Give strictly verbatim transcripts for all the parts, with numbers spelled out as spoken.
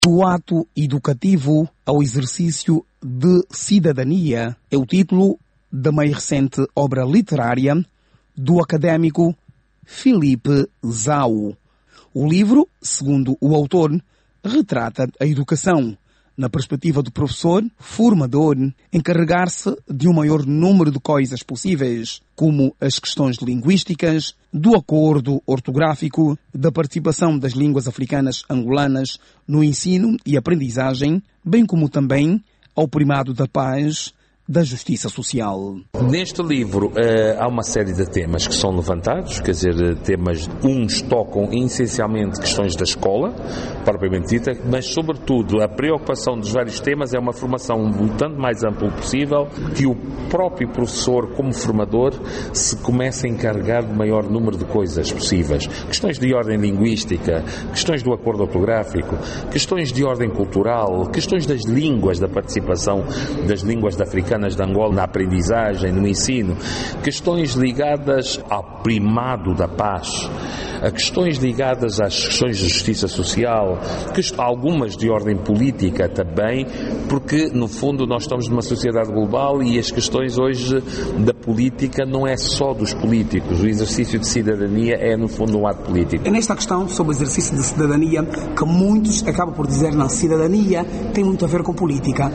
Do ato educativo ao exercício de cidadania é o título da mais recente obra literária do académico Filipe Zau. O livro, segundo o autor, retrata a educação na perspectiva do professor, formador, encarregar-se de um maior número de coisas possíveis, como as questões linguísticas, do acordo ortográfico, da participação das línguas africanas angolanas no ensino e aprendizagem, bem como também ao primado da paz, da justiça social. Neste livro eh, há uma série de temas que são levantados, quer dizer, temas, uns tocam essencialmente questões da escola, propriamente dita, mas sobretudo a preocupação dos vários temas é uma formação o tanto mais ampla possível, que o próprio professor, como formador, se comece a encarregar de maior número de coisas possíveis. Questões de ordem linguística, questões do acordo ortográfico, questões de ordem cultural, questões das línguas, da participação das línguas africanas de Angola na aprendizagem, no ensino, questões ligadas ao primado da paz, a questões ligadas às questões de justiça social, algumas de ordem política também, porque no fundo nós estamos numa sociedade global e as questões hoje da política não é só dos políticos, o exercício de cidadania é no fundo um ato político. É nesta questão sobre o exercício de cidadania que muitos acabam por dizer que a cidadania tem muito a ver com política.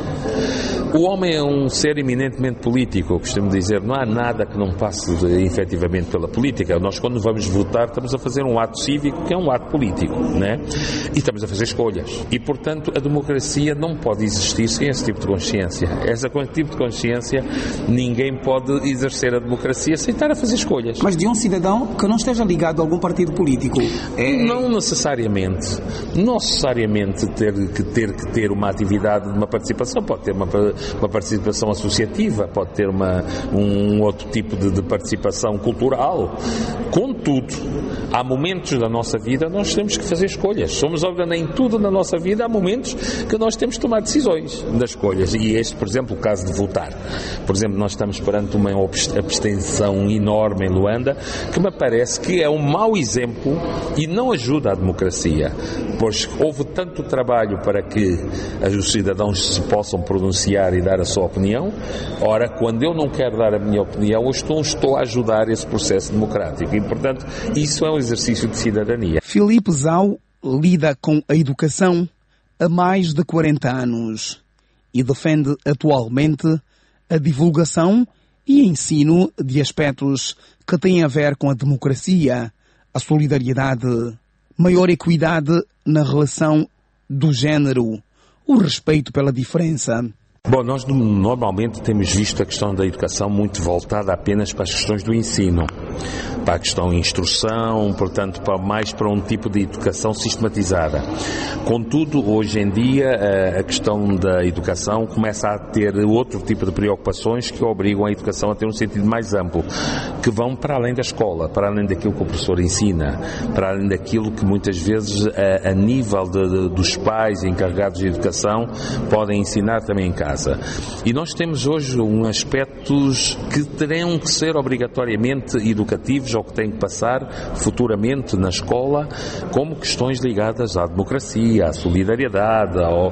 O homem é um ser eminentemente político, eu costumo dizer, não há nada que não passe de, efetivamente pela política. Nós, quando vamos votar, estamos a fazer um ato cívico que é um ato político, né? E estamos a fazer escolhas. E, portanto, a democracia não pode existir sem esse tipo de consciência. Esse tipo de consciência, ninguém pode exercer a democracia sem estar a fazer escolhas. Mas de um cidadão que não esteja ligado a algum partido político? É... Não necessariamente. Não necessariamente ter que, ter que ter uma atividade, uma participação, pode ter uma uma participação associativa, pode ter uma, um outro tipo de, de participação cultural. Contudo, há momentos da nossa vida nós temos que fazer escolhas. Somos órgão em tudo na nossa vida, há momentos que nós temos que tomar decisões das escolhas. E este, por exemplo, o caso de votar. Por exemplo, nós estamos perante uma abstenção enorme em Luanda, que me parece que é um mau exemplo e não ajuda a democracia, pois houve tanto trabalho para que os cidadãos se possam pronunciar e dar a sua opinião. Ora, quando eu não quero dar a minha opinião, eu estou, estou a ajudar esse processo democrático e, portanto, isso é um exercício de cidadania. Filipe Zau lida com a educação há mais de quarenta anos e defende atualmente a divulgação e ensino de aspectos que têm a ver com a democracia, a solidariedade, maior equidade na relação do género, o respeito pela diferença. Bom, nós normalmente temos visto a questão da educação muito voltada apenas para as questões do ensino, para a questão de instrução, portanto, para, mais para um tipo de educação sistematizada. Contudo, hoje em dia, a questão da educação começa a ter outro tipo de preocupações que obrigam a educação a ter um sentido mais amplo, que vão para além da escola, para além daquilo que o professor ensina, para além daquilo que muitas vezes, a, a nível de, de, dos pais encarregados de educação, podem ensinar também em casa. E nós temos hoje um aspectos que terão que ser obrigatoriamente educativos ou que têm que passar futuramente na escola, como questões ligadas à democracia, à solidariedade, ao,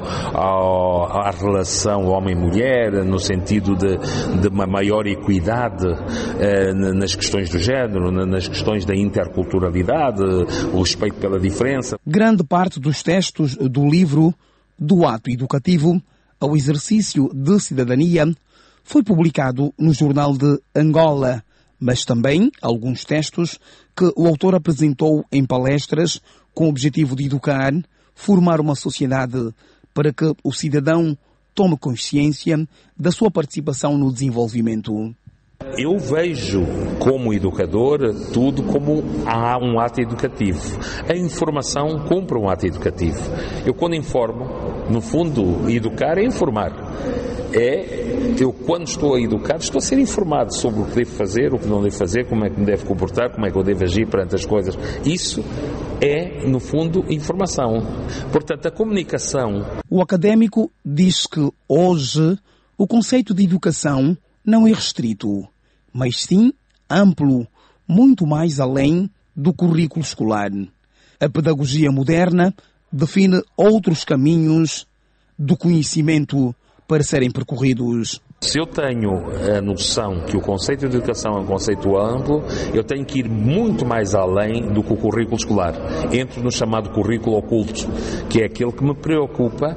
ao, à relação homem-mulher, no sentido de, de uma maior equidade eh, nas questões do género, nas questões da interculturalidade, o respeito pela diferença. Grande parte dos textos do livro do ato educativo ao exercício de cidadania foi publicado no Jornal de Angola, mas também alguns textos que o autor apresentou em palestras com o objetivo de educar, formar uma sociedade para que o cidadão tome consciência da sua participação no desenvolvimento. Eu vejo, como educador, tudo como há um ato educativo. A informação cumpre um ato educativo. Eu, quando informo, no fundo, educar é informar. É, eu, quando estou a educar, estou a ser informado sobre o que devo fazer, o que não devo fazer, como é que me devo comportar, como é que eu devo agir perante as coisas. Isso é, no fundo, informação. Portanto, a comunicação... O académico diz que, hoje, o conceito de educação não é restrito, mas sim amplo, muito mais além do currículo escolar. A pedagogia moderna define outros caminhos do conhecimento para serem percorridos. Se eu tenho a noção que o conceito de educação é um conceito amplo, eu tenho que ir muito mais além do que o currículo escolar. Entro no chamado currículo oculto, que é aquele que me preocupa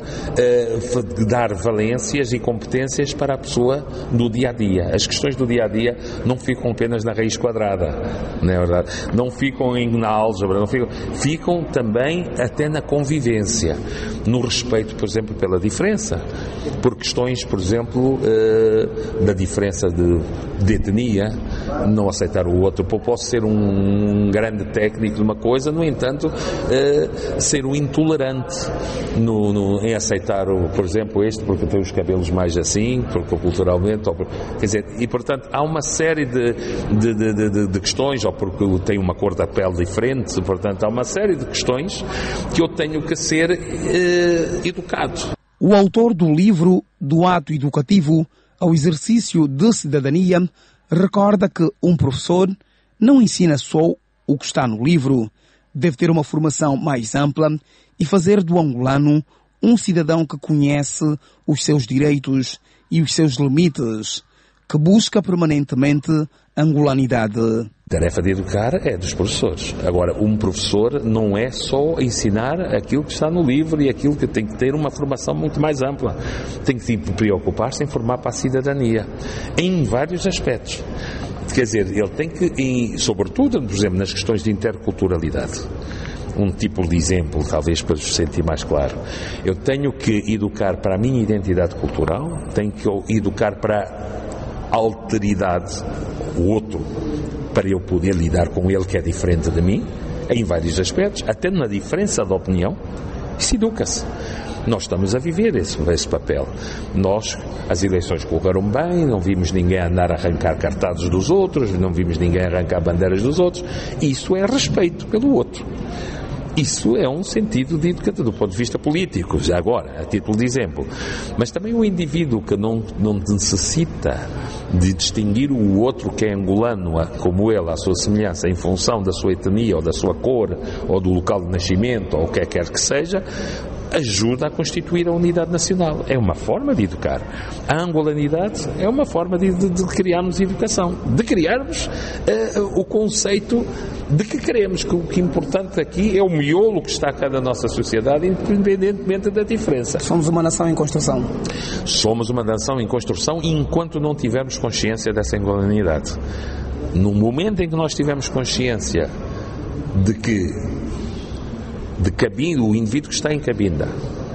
uh, dar valências e competências para a pessoa no dia-a-dia. As questões do dia-a-dia não ficam apenas na raiz quadrada, não é verdade? Não ficam em, na álgebra, não ficam, ficam também até na convivência, no respeito, por exemplo, pela diferença, por questões, por exemplo, uh, da diferença de, de etnia, não aceitar o outro. Posso ser um grande técnico de uma coisa, no entanto, uh, ser um intolerante no, no, em aceitar, o, por exemplo, este porque tem os cabelos mais assim, porque culturalmente, ou, quer dizer, e portanto há uma série de, de, de, de, de questões, ou porque tem uma cor da pele diferente, portanto há uma série de questões que eu tenho que ser uh, educado. O autor do livro Do Ato Educativo ao Exercício de Cidadania recorda que um professor não ensina só o que está no livro, deve ter uma formação mais ampla e fazer do angolano um cidadão que conhece os seus direitos e os seus limites, que busca permanentemente a angolanidade. A tarefa de educar é dos professores. Agora, um professor não é só ensinar aquilo que está no livro e aquilo que tem que ter uma formação muito mais ampla. Tem que preocupar-se em formar para a cidadania, em vários aspectos. Quer dizer, ele tem que, em, sobretudo, por exemplo, nas questões de interculturalidade, um tipo de exemplo, talvez para se sentir mais claro. Eu tenho que educar para a minha identidade cultural, tenho que educar para a alteridade, o outro, para eu poder lidar com ele que é diferente de mim, em vários aspectos, até na diferença de opinião, isso educa-se. Nós estamos a viver esse, esse papel. Nós, as eleições correram bem, não vimos ninguém andar a arrancar cartazes dos outros, não vimos ninguém arrancar bandeiras dos outros. Isso é respeito pelo outro. Isso é um sentido de educação do ponto de vista político, já agora, a título de exemplo. Mas também o indivíduo que não, não necessita de distinguir o outro que é angolano, como ele, à sua semelhança, em função da sua etnia, ou da sua cor, ou do local de nascimento, ou o que quer que seja, ajuda a constituir a unidade nacional. É uma forma de educar. A angolanidade é uma forma de, de, de criarmos educação, de criarmos uh, o conceito de que queremos, que o que é importante aqui é o miolo que está cá da nossa sociedade, independentemente da diferença. Somos uma nação em construção. Somos uma nação em construção enquanto não tivermos consciência dessa angolanidade. No momento em que nós tivermos consciência de que de cabinda, o indivíduo que está em Cabinda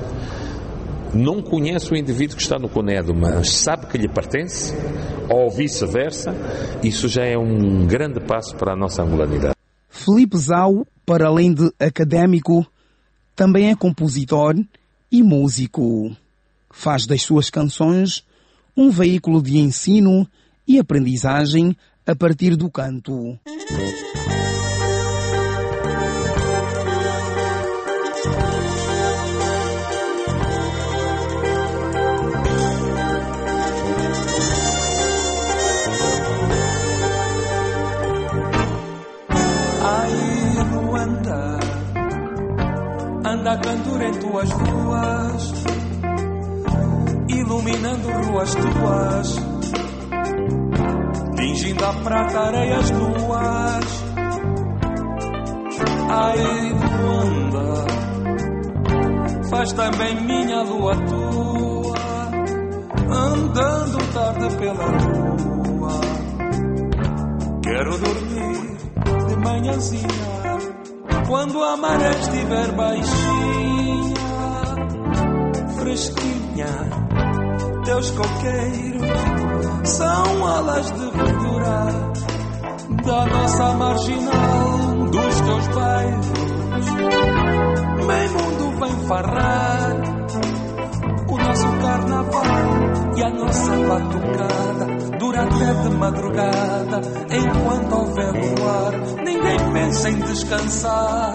não conhece o indivíduo que está no Conedo, mas sabe que lhe pertence, ou vice-versa, isso já é um grande passo para a nossa angolanidade. Filipe Zau, para além de académico, também é compositor e músico. Faz das suas canções um veículo de ensino e aprendizagem a partir do canto. Anda a cantor em tuas ruas, iluminando ruas tuas, tingindo a prata areias nuas. Ai, Luanda, faz também minha lua tua, andando tarde pela rua. Quero dormir de manhãzinha, quando a maré estiver baixinha, fresquinha, teus coqueiros são alas de verdura da nossa marginal, dos teus bairros. Bem mundo vem farrar o nosso carnaval e a nossa batucada dura até de madrugada, enquanto houver luar, ninguém pensa em descansar.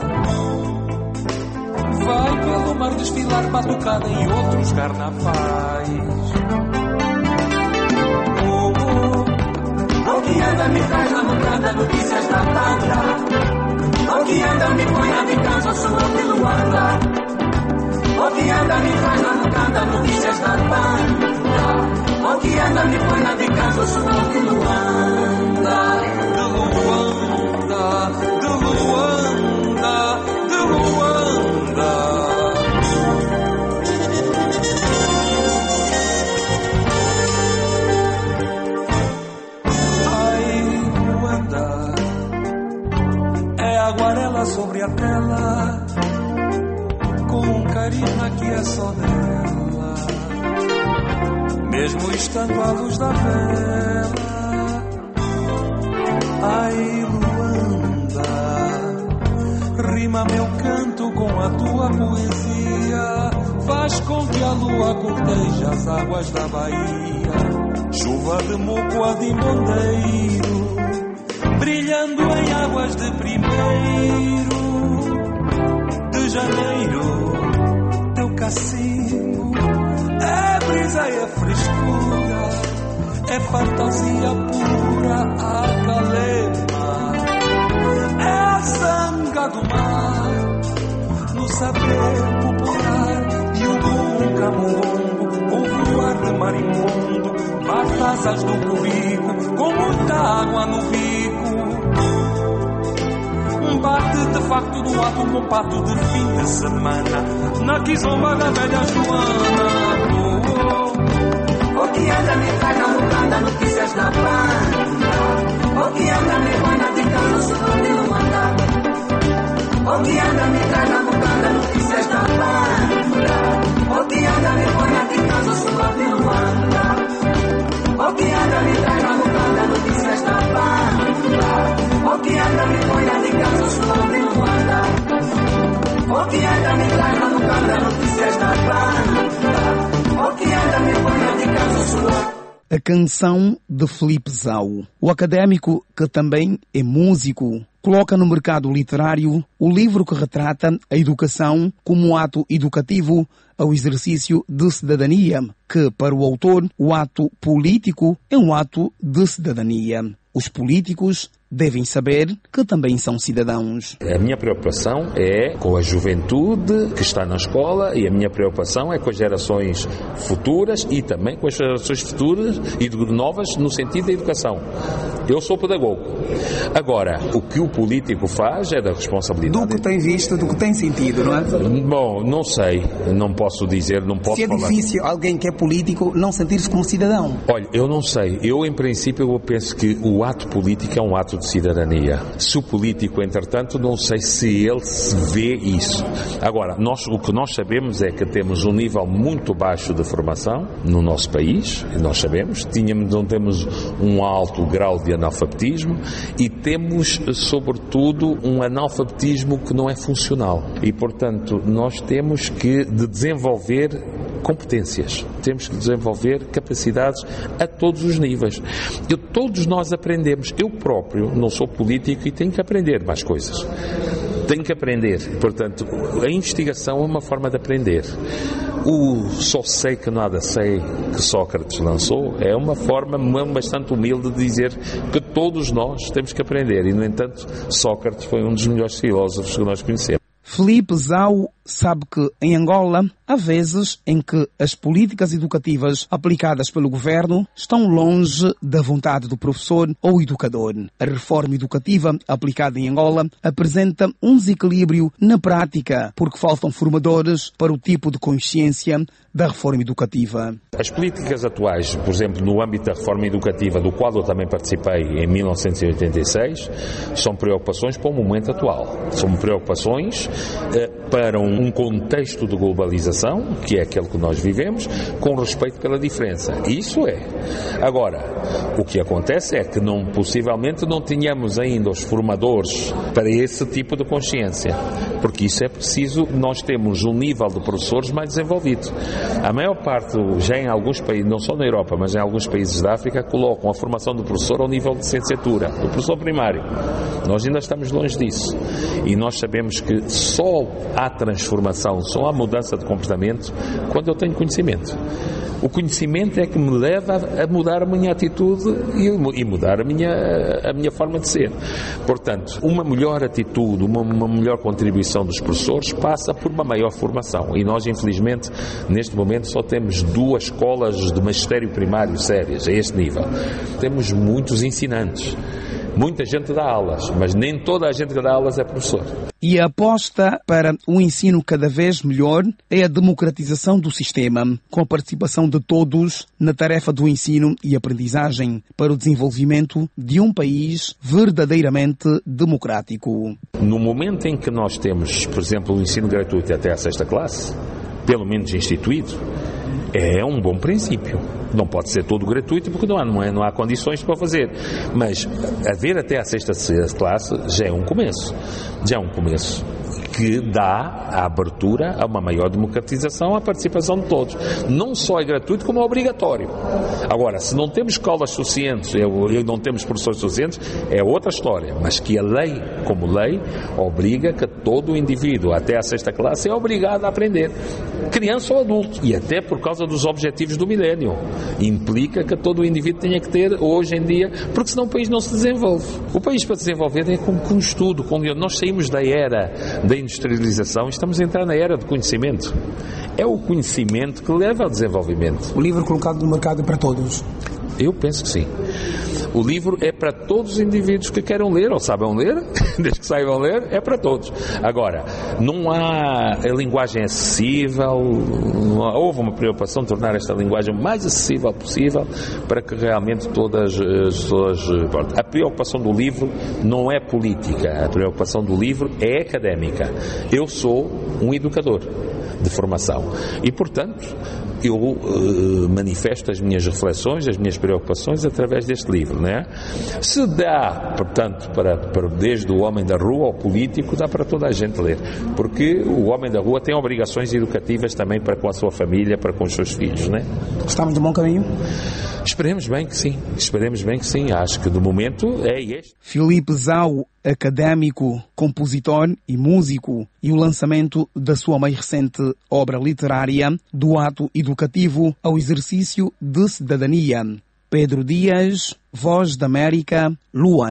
Vai pelo mar desfilar batucada em outros carnavais. Oh, oh, o que anda me traz na mudada notícias da tanda, o que anda me põe a me cansa, sua de Luanda. O que anda me faz na mucanda, notícias da banda. O que anda me põe na de casa, o suor de Luanda. De Luanda, de Luanda, de Luanda. Aguarela sobre a tela, com um carisma que é só dela, mesmo estando à luz da vela. Ai, Luanda, rima meu canto com a tua poesia, faz com que a lua corteje as águas da Bahia, chuva de Mocoa de Mondeiro, brilhando em águas de primeiro de janeiro. Teu cacimbo é brisa e é frescura, é fantasia pura, a calema é a zanga do mar, no saber popular. E o nunca mundo, o voar de marimbondo, bate asas do currico, com muita água no bico. Bate de facto do ato um compato de fim de semana, na quizomba da velha Joana. Oh, oh. O que anda me traz na mucanda, notícias da banda. O que anda me põe na de casa, o suor de Luanda. O que anda me traz na mucanda, notícias da banda. O que anda me põe na de casa, o suor de Luanda. O que anda me traz na mucanda, notícias da banda. O que anda me põe na de casa, o suor de Luanda. O que anda me traz na mucanda, notícias da banda. O que anda me põe na de casa, o suor. A canção de Filipe Zau. O académico, que também é músico, coloca no mercado literário o livro que retrata a educação como um ato educativo ao exercício de cidadania, que, para o autor, o ato político é um ato de cidadania. Os políticos devem saber que também são cidadãos. A minha preocupação é com a juventude que está na escola e a minha preocupação é com as gerações futuras e também com as gerações futuras e novas no sentido da educação. Eu sou pedagogo. Agora, o que o político faz é da responsabilidade. Do que tem visto, do que tem sentido, não é? Bom, não sei, não posso dizer, não posso falar. Se é falar. difícil alguém que é político não sentir-se como cidadão. Olha, eu não sei. Eu, em princípio, eu penso que o ato político é um ato de cidadania. Se o político, entretanto, não sei se ele se vê isso. Agora, nós, o que nós sabemos é que temos um nível muito baixo de formação no nosso país, nós sabemos, tínhamos, não temos um alto grau de analfabetismo e temos, sobretudo, um analfabetismo que não é funcional. E, portanto, nós temos que de desenvolver competências, temos que desenvolver capacidades a todos os níveis. Eu, todos nós aprendemos. Eu próprio não sou político e tenho que aprender mais coisas. Tenho que aprender. Portanto, a investigação é uma forma de aprender. O só sei que nada sei que Sócrates lançou é uma forma bastante humilde de dizer que todos nós temos que aprender. E, no entanto, Sócrates foi um dos melhores filósofos que nós conhecemos. Filipe Zau sabe que, em Angola, há vezes em que as políticas educativas aplicadas pelo governo estão longe da vontade do professor ou educador. A reforma educativa aplicada em Angola apresenta um desequilíbrio na prática, porque faltam formadores para o tipo de consciência da reforma educativa. As políticas atuais, por exemplo, no âmbito da reforma educativa, do qual eu também participei em mil novecentos e oitenta e seis, são preocupações para o momento atual. São preocupações eh, para um um contexto de globalização, que é aquele que nós vivemos, com respeito pela diferença. Isso é. Agora, o que acontece é que não, possivelmente não tínhamos ainda os formadores para esse tipo de consciência, porque isso é preciso, nós temos um nível de professores mais desenvolvido. A maior parte, já em alguns países, não só na Europa, mas em alguns países da África, colocam a formação do professor ao nível de licenciatura, do professor primário. Nós ainda estamos longe disso. E nós sabemos que só há transformação, só há mudança de comportamento quando eu tenho conhecimento. O conhecimento é que me leva a mudar a minha atitude e mudar a minha, a minha forma de ser. Portanto, uma melhor atitude, uma, uma melhor contribuição profissão dos professores passa por uma maior formação. E nós, infelizmente, neste momento só temos duas escolas de magistério primário sérias, a este nível. Temos muitos ensinantes. Muita gente dá aulas, mas nem toda a gente que dá aulas é professor. E a aposta para um ensino cada vez melhor é a democratização do sistema, com a participação de todos na tarefa do ensino e aprendizagem para o desenvolvimento de um país verdadeiramente democrático. No momento em que nós temos, por exemplo, o ensino gratuito até à sexta classe, pelo menos instituído, é um bom princípio. Não pode ser todo gratuito porque não há, não, é, não há condições para fazer. Mas haver até à sexta classe já é um começo. Já é um começo que dá a abertura a uma maior democratização, à participação de todos. Não só é gratuito, como é obrigatório. Agora, se não temos escolas suficientes e não temos professores suficientes, é outra história. Mas que a lei, como lei, obriga que todo o indivíduo, até à sexta classe, é obrigado a aprender. Criança ou adulto. E até por causa dos objetivos do milénio. Implica que todo o indivíduo tenha que ter, hoje em dia, porque senão o país não se desenvolve. O país para desenvolver é com, com estudo. Com... Nós saímos da era da industrialização e estamos a entrar na era de conhecimento. É o conhecimento que leva ao desenvolvimento. O livro colocado no mercado é para todos? Eu penso que sim. O livro é para todos os indivíduos que queiram ler ou saibam ler, desde que saibam ler, é para todos. Agora, não há a linguagem acessível, houve uma preocupação de tornar esta linguagem o mais acessível possível para que realmente todas as pessoas... A preocupação do livro não é política, a preocupação do livro é académica. Eu sou um educador de formação e, portanto, eu uh, manifesto as minhas reflexões, as minhas preocupações através deste livro, não é? Se dá, portanto, para, para, desde o homem da rua ao político, dá para toda a gente ler, porque o homem da rua tem obrigações educativas também para com a sua família, para com os seus filhos, não é? Estamos no bom caminho? Esperemos bem que sim, esperemos bem que sim, acho que de momento é este. Filipe Zau, académico, compositor e músico, e o lançamento da sua mais recente obra literária, do ato educativo ao exercício de cidadania. Pedro Dias, Voz da América, Luanda.